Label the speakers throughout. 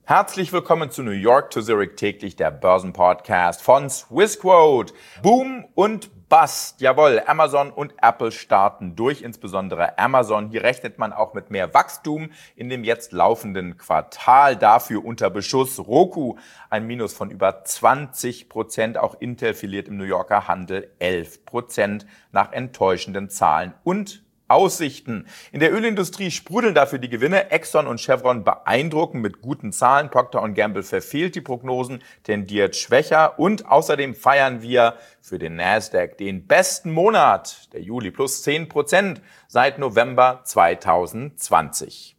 Speaker 1: Herzlich willkommen zu New York to Zurich täglich, der Börsenpodcast von Swissquote. Boom und Bust. Jawohl, Amazon und Apple starten durch, insbesondere Amazon. Hier rechnet man auch mit mehr Wachstum in dem jetzt laufenden Quartal. Dafür unter Beschuss Roku ein Minus von über 20%. Auch Intel verliert im New Yorker Handel 11% nach enttäuschenden Zahlen und Aussichten. In der Ölindustrie sprudeln dafür die Gewinne. Exxon und Chevron beeindrucken mit guten Zahlen. Procter & Gamble verfehlt die Prognosen, tendiert schwächer. Und außerdem feiern wir für den Nasdaq den besten Monat, der Juli, plus 10% seit November 2020.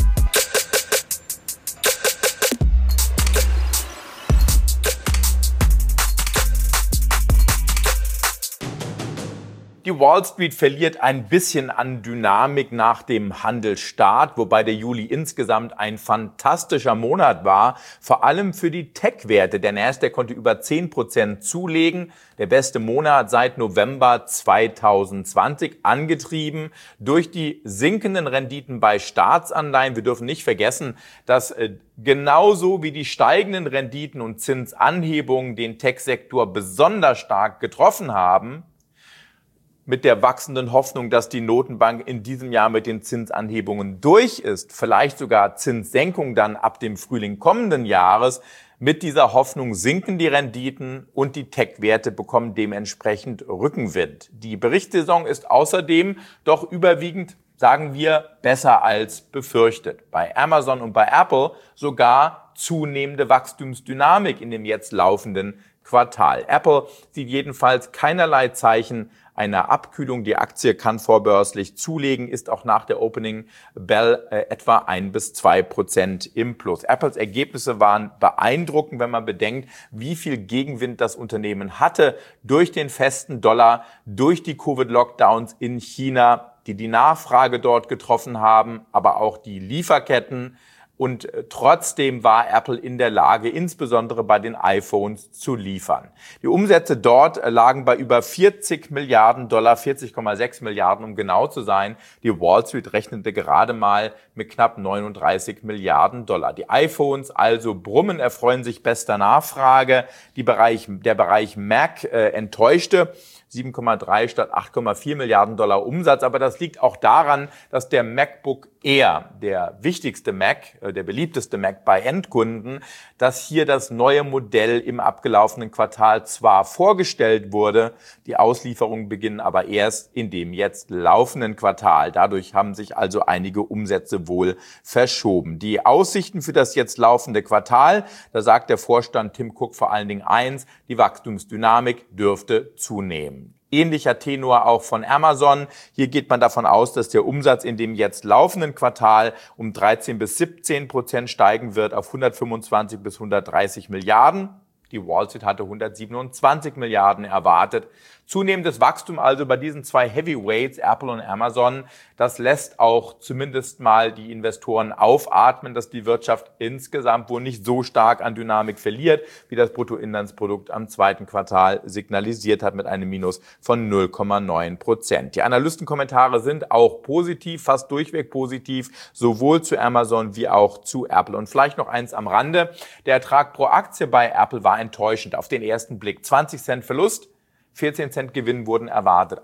Speaker 1: Die Wall Street verliert ein bisschen an Dynamik nach dem Handelsstart, wobei der Juli insgesamt ein fantastischer Monat war, vor allem für die Tech-Werte. Der Nasdaq konnte über 10% zulegen, der beste Monat seit November 2020, angetrieben durch die sinkenden Renditen bei Staatsanleihen. Wir dürfen nicht vergessen, dass genauso wie die steigenden Renditen und Zinsanhebungen den Tech-Sektor besonders stark getroffen haben, mit der wachsenden Hoffnung, dass die Notenbank in diesem Jahr mit den Zinsanhebungen durch ist, vielleicht sogar Zinssenkung dann ab dem Frühling kommenden Jahres. Mit dieser Hoffnung sinken die Renditen und die Tech-Werte bekommen dementsprechend Rückenwind. Die Berichtssaison ist außerdem doch überwiegend, sagen wir, besser als befürchtet. Bei Amazon und bei Apple sogar zunehmende Wachstumsdynamik in dem jetzt laufenden Quartal. Apple sieht jedenfalls keinerlei Zeichen einer Abkühlung. Die Aktie kann vorbörslich zulegen, ist auch nach der Opening Bell etwa 1-2% im Plus. Apples Ergebnisse waren beeindruckend, wenn man bedenkt, wie viel Gegenwind das Unternehmen hatte durch den festen Dollar, durch die Covid-Lockdowns in China, die Nachfrage dort getroffen haben, aber auch die Lieferketten. Und trotzdem war Apple in der Lage, insbesondere bei den iPhones zu liefern. Die Umsätze dort lagen bei über 40 Milliarden Dollar, 40,6 Milliarden, um genau zu sein. Die Wall Street rechnete gerade mal mit knapp 39 Milliarden Dollar. Die iPhones also brummen, erfreuen sich bester Nachfrage. Der Bereich Mac enttäuschte. 7,3 statt 8,4 Milliarden Dollar Umsatz. Aber das liegt auch daran, dass der MacBook Air, der wichtigste Mac, der beliebteste Mac bei Endkunden, dass hier das neue Modell im abgelaufenen Quartal zwar vorgestellt wurde, die Auslieferungen beginnen aber erst in dem jetzt laufenden Quartal. Dadurch haben sich also einige Umsätze wohl verschoben. Die Aussichten für das jetzt laufende Quartal, da sagt der Vorstand Tim Cook vor allen Dingen eins: die Wachstumsdynamik dürfte zunehmen. Ähnlicher Tenor auch von Amazon. Hier geht man davon aus, dass der Umsatz in dem jetzt laufenden Quartal um 13-17% steigen wird auf 125 bis 130 Milliarden. Die Wall Street hatte 127 Milliarden erwartet. Zunehmendes Wachstum also bei diesen zwei Heavyweights, Apple und Amazon. Das lässt auch zumindest mal die Investoren aufatmen, dass die Wirtschaft insgesamt wohl nicht so stark an Dynamik verliert, wie das Bruttoinlandsprodukt am zweiten Quartal signalisiert hat mit einem Minus von 0,9%. Die Analystenkommentare sind auch positiv, fast durchweg positiv, sowohl zu Amazon wie auch zu Apple. Und vielleicht noch eins am Rande: Der Ertrag pro Aktie bei Apple war enttäuschend auf den ersten Blick. 20 Cent Verlust, 14 Cent Gewinn wurden erwartet.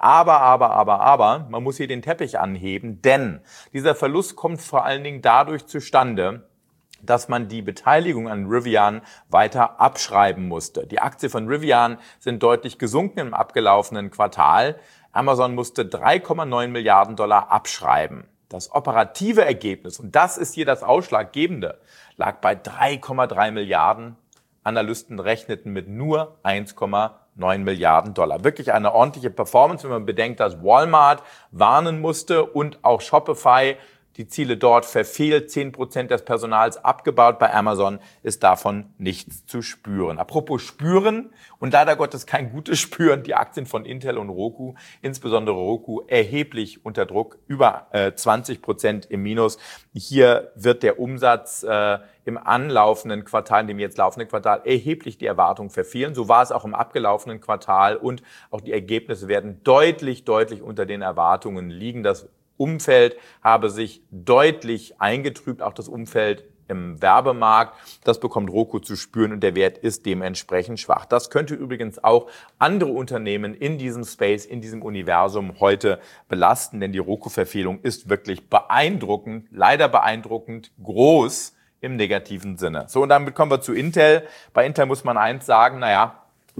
Speaker 1: Aber, man muss hier den Teppich anheben, denn dieser Verlust kommt vor allen Dingen dadurch zustande, dass man die Beteiligung an Rivian weiter abschreiben musste. Die Aktien von Rivian sind deutlich gesunken im abgelaufenen Quartal. Amazon musste 3,9 Milliarden Dollar abschreiben. Das operative Ergebnis, und das ist hier das Ausschlaggebende, lag bei 3,3 Milliarden. Analysten rechneten mit nur 1,9 Milliarden Dollar. Wirklich eine ordentliche Performance, wenn man bedenkt, dass Walmart warnen musste und auch Shopify die Ziele dort verfehlt, 10% des Personals abgebaut. Bei Amazon ist davon nichts zu spüren. Apropos spüren, und leider Gottes kein gutes Spüren, die Aktien von Intel und Roku, insbesondere Roku, erheblich unter Druck, über 20% im Minus. Hier wird der Umsatz im anlaufenden Quartal, in dem jetzt laufenden Quartal, erheblich die Erwartung verfehlen. So war es auch im abgelaufenen Quartal, und auch die Ergebnisse werden deutlich unter den Erwartungen liegen. Das Umfeld habe sich deutlich eingetrübt, auch das Umfeld im Werbemarkt. Das bekommt Roku zu spüren und der Wert ist dementsprechend schwach. Das könnte übrigens auch andere Unternehmen in diesem Space, in diesem Universum heute belasten, denn die Roku-Verfehlung ist wirklich beeindruckend, leider beeindruckend groß im negativen Sinne. So, und damit kommen wir zu Intel. Bei Intel muss man eins sagen, naja,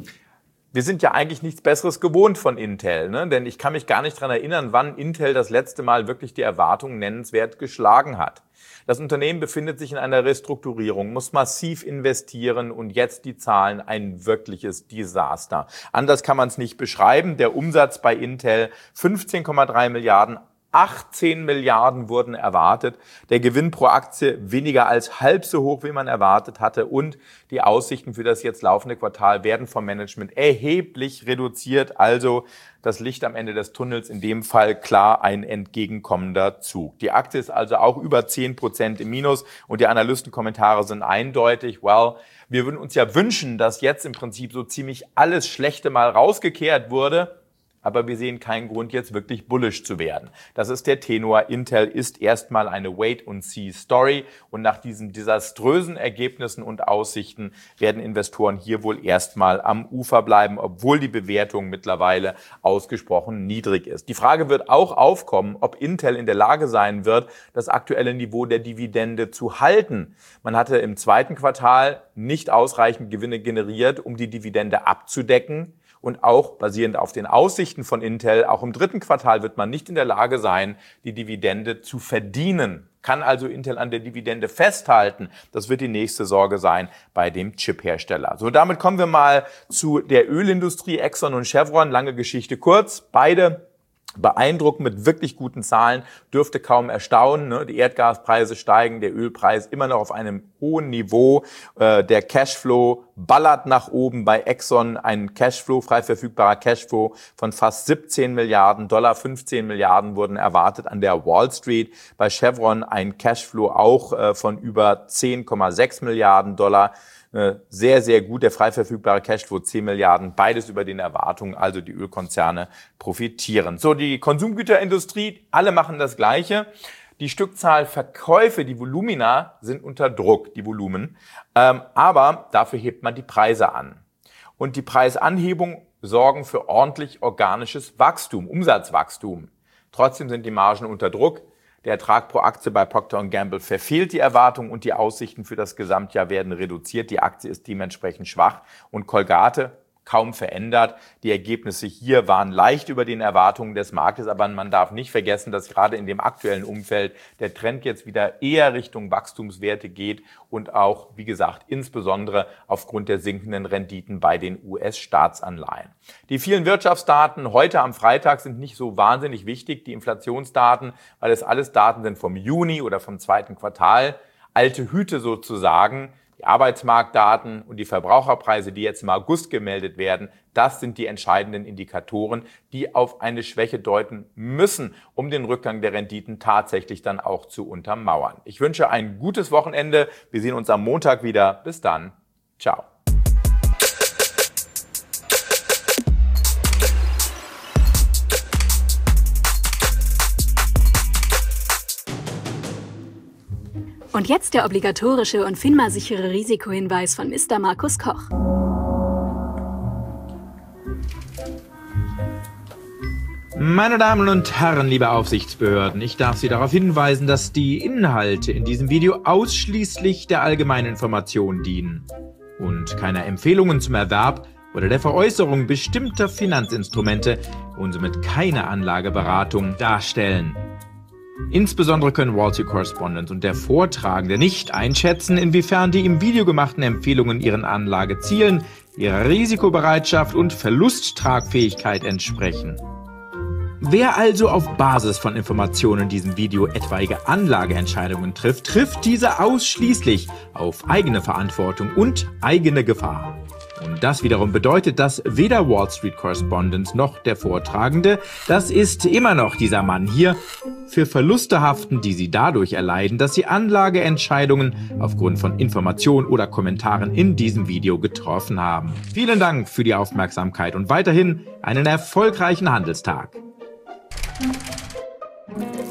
Speaker 1: wir sind ja eigentlich nichts Besseres gewohnt von Intel, ne? Denn ich kann mich gar nicht daran erinnern, wann Intel das letzte Mal wirklich die Erwartungen nennenswert geschlagen hat. Das Unternehmen befindet sich in einer Restrukturierung, muss massiv investieren und jetzt die Zahlen ein wirkliches Desaster. Anders kann man es nicht beschreiben. Der Umsatz bei Intel 15,3 Milliarden, 18 Milliarden wurden erwartet. Der Gewinn pro Aktie weniger als halb so hoch, wie man erwartet hatte. Und die Aussichten für das jetzt laufende Quartal werden vom Management erheblich reduziert. Also das Licht am Ende des Tunnels, in dem Fall klar ein entgegenkommender Zug. Die Aktie ist also auch über 10% im Minus und die Analystenkommentare sind eindeutig. Well, wir würden uns ja wünschen, dass jetzt im Prinzip so ziemlich alles Schlechte mal rausgekehrt wurde. Aber wir sehen keinen Grund, jetzt wirklich bullish zu werden. Das ist der Tenor. Intel ist erstmal eine Wait-and-See-Story. Und nach diesen desaströsen Ergebnissen und Aussichten werden Investoren hier wohl erstmal am Ufer bleiben, obwohl die Bewertung mittlerweile ausgesprochen niedrig ist. Die Frage wird auch aufkommen, ob Intel in der Lage sein wird, das aktuelle Niveau der Dividende zu halten. Man hatte im zweiten Quartal nicht ausreichend Gewinne generiert, um die Dividende abzudecken. Und auch basierend auf den Aussichten von Intel, auch im dritten Quartal wird man nicht in der Lage sein, die Dividende zu verdienen. Kann also Intel an der Dividende festhalten? Das wird die nächste Sorge sein bei dem Chip-Hersteller. So, damit kommen wir mal zu der Ölindustrie. Exxon und Chevron, lange Geschichte kurz. Beide beeindruckend mit wirklich guten Zahlen, dürfte kaum erstaunen. Ne? Die Erdgaspreise steigen, der Ölpreis immer noch auf einem hohen Niveau. Der Cashflow ballert nach oben bei Exxon. Ein Cashflow, frei verfügbarer Cashflow von fast 17 Milliarden Dollar. 15 Milliarden wurden erwartet an der Wall Street. Bei Chevron ein Cashflow auch von über 10,6 Milliarden Dollar. Sehr, sehr gut. Der frei verfügbare Cashflow 10 Milliarden, beides über den Erwartungen, also die Ölkonzerne profitieren. So, die Konsumgüterindustrie, alle machen das Gleiche. Die Stückzahl Verkäufe, die Volumina sind unter Druck, die Volumen, aber dafür hebt man die Preise an. Und die Preisanhebung sorgen für ordentlich organisches Wachstum, Umsatzwachstum. Trotzdem sind die Margen unter Druck. Der Ertrag pro Aktie bei Procter & Gamble verfehlt die Erwartung und die Aussichten für das Gesamtjahr werden reduziert. Die Aktie ist dementsprechend schwach und Colgate kaum verändert. Die Ergebnisse hier waren leicht über den Erwartungen des Marktes, aber man darf nicht vergessen, dass gerade in dem aktuellen Umfeld der Trend jetzt wieder eher Richtung Wachstumswerte geht und auch, wie gesagt, insbesondere aufgrund der sinkenden Renditen bei den US-Staatsanleihen. Die vielen Wirtschaftsdaten heute am Freitag sind nicht so wahnsinnig wichtig, die Inflationsdaten, weil es alles Daten sind vom Juni oder vom zweiten Quartal, alte Hüte sozusagen. Die Arbeitsmarktdaten und die Verbraucherpreise, die jetzt im August gemeldet werden, das sind die entscheidenden Indikatoren, die auf eine Schwäche deuten müssen, um den Rückgang der Renditen tatsächlich dann auch zu untermauern. Ich wünsche ein gutes Wochenende. Wir sehen uns am Montag wieder. Bis dann. Ciao.
Speaker 2: Und jetzt der obligatorische und FINMA-sichere Risikohinweis von Mr. Markus Koch.
Speaker 3: Meine Damen und Herren, liebe Aufsichtsbehörden, ich darf Sie darauf hinweisen, dass die Inhalte in diesem Video ausschließlich der allgemeinen Information dienen und keine Empfehlungen zum Erwerb oder der Veräußerung bestimmter Finanzinstrumente und somit keine Anlageberatung darstellen. Insbesondere können Wall Street Correspondent und der Vortragende nicht einschätzen, inwiefern die im Video gemachten Empfehlungen ihren Anlagezielen, ihrer Risikobereitschaft und Verlusttragfähigkeit entsprechen. Wer also auf Basis von Informationen in diesem Video etwaige Anlageentscheidungen trifft, trifft diese ausschließlich auf eigene Verantwortung und eigene Gefahr. Und das wiederum bedeutet, dass weder Wall Street Correspondent noch der Vortragende, das ist immer noch dieser Mann hier, für Verluste haften, die sie dadurch erleiden, dass sie Anlageentscheidungen aufgrund von Informationen oder Kommentaren in diesem Video getroffen haben. Vielen Dank für die Aufmerksamkeit und weiterhin einen erfolgreichen Handelstag.